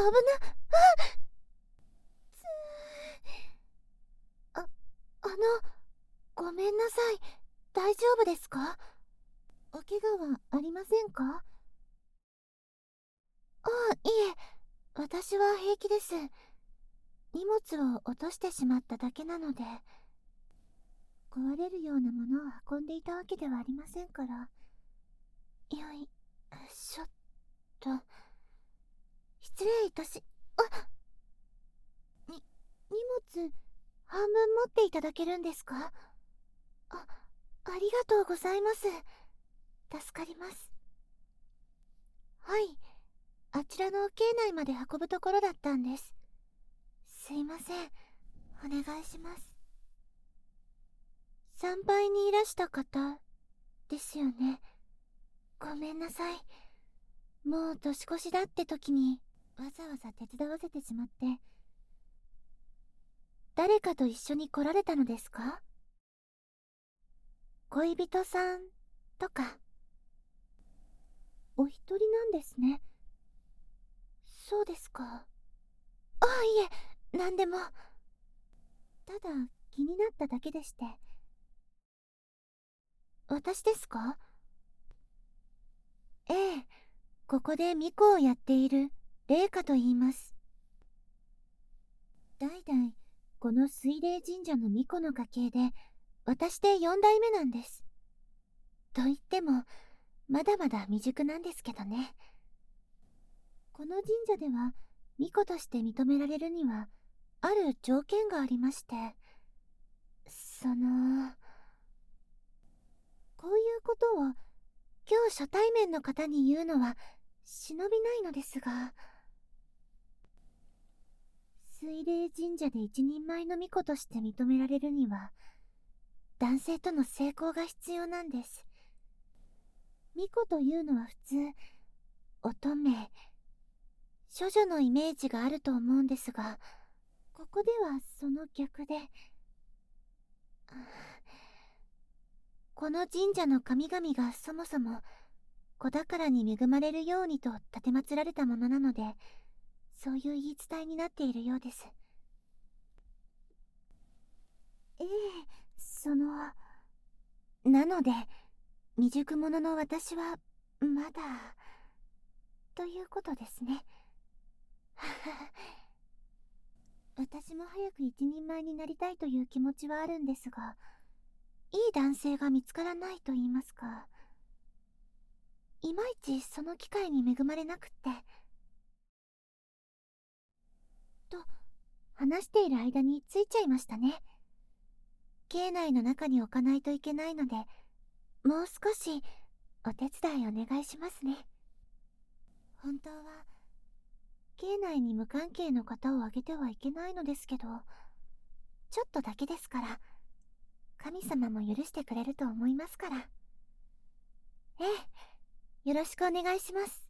あ、ごめんなさい。大丈夫ですか？お怪我はありませんか？いえ、私は平気です。荷物を落としてしまっただけなので、壊れるようなものを運んでいたわけではありませんから。よいしょっと。失礼いたし、荷物、半分持っていただけるんですか？ありがとうございます。助かります。はい、あちらの境内まで運ぶところだったんです。すいません。お願いします。参拝にいらした方ですよね。ごめんなさい。もう年越しだって時にわざわざ手伝わせてしまって。誰かと一緒に来られたのですか？恋人さんとか。お一人なんですね。そうですか。いえ、なんでも。ただ気になっただけでして。私ですか？ええ、ここで巫女をやっている麗華と言います。代々この水霊神社の巫女の家系で、私で4代目なんです。と言ってもまだまだ未熟なんですけどね。この神社では巫女として認められるにはある条件がありまして、こういうことを今日初対面の方に言うのは忍びないのですが、水霊神社で一人前の巫女として認められるには男性との性交が必要なんです。巫女というのは普通乙女、処女のイメージがあると思うんですが、ここではその逆で、この神社の神々がそもそも子宝に恵まれるようにと奉られたものなので、そういう言い伝えになっているようです。ええ、なので未熟者の私はまだということですね。私も早く一人前になりたいという気持ちはあるんですが、いい男性が見つからないと言いますか、いまいちその機会に恵まれなくって。と話している間に着いちゃいましたね。境内の中に置かないといけないので、もう少しお手伝いお願いしますね。本当は境内に無関係の方をあげてはいけないのですけど、ちょっとだけですから神様も許してくれると思いますから。ええ、よろしくお願いします。